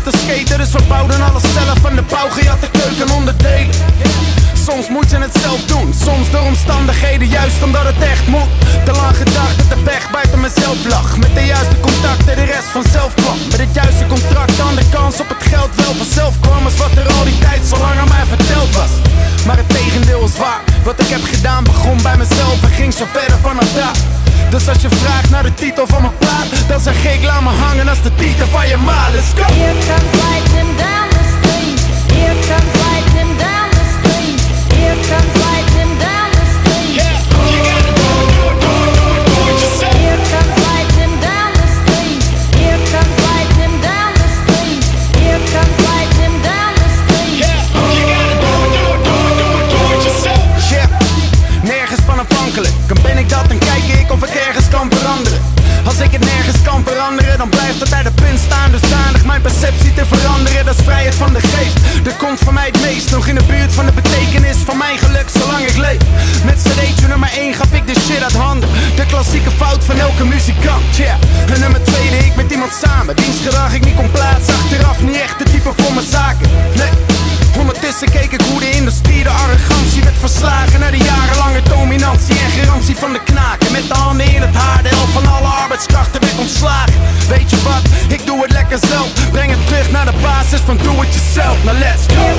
te skaten, dus we bouwden alles zelf. Van de bouwgejatte keukenonderdelen. Soms moet je het zelf doen, soms door omstandigheden, juist omdat het echt moet. Te lang gedacht dat de weg buiten mezelf lag. Met de juiste contacten de rest vanzelf kwam. Met het juiste contract dan de kans op het geld wel vanzelf kwam. Als wat er al die tijd zo lang aan mij verteld was. Maar het tegendeel is waar, wat ik heb gedaan begon bij mezelf en ging zo verder vanaf daar. Dus als je vraagt naar de titel van mijn plaat, dan zeg ik laat me hangen als de titel van je ma. Let's go! Here comes lightning down the street. Here comes lightning down the street. Here comes lightning down the street. Yeah, you gotta do it yourself. Here comes lightning down the street. Here comes lightning down the street. Here comes lightning down the street. Yeah, you gotta do it yourself. Yeah, nergens van afhankelijk. Dan ben ik dat en kijk ik of ik ergens kan veranderen. Als ik het nergens kan veranderen, dan blijft het bij de punt staan. Dusdanig mijn perceptie te veranderen, dat is vrijheid van de geest. Er komt voor mij het meest, nog in de buurt van de betekenis van mijn geluk zolang ik leef. Met cd'tje nummer 1 gaf ik de shit uit handen. De klassieke fout van elke muzikant, yeah. En nummer 2 deed ik met iemand samen. Dienstgedrag ik niet kon plaatsen, achteraf niet echt de type voor mijn zaken. Nee. Ondertussen keek ik hoe de industrie de arrogantie werd verslagen. Naar de jarenlange dominantie en garantie van de knaken. Met de handen in het haar, de helft van alle arbeidskrachten werd ontslagen. Weet je wat, ik doe het lekker zelf. Breng het terug naar de basis van doe het jezelf. Nou let's go!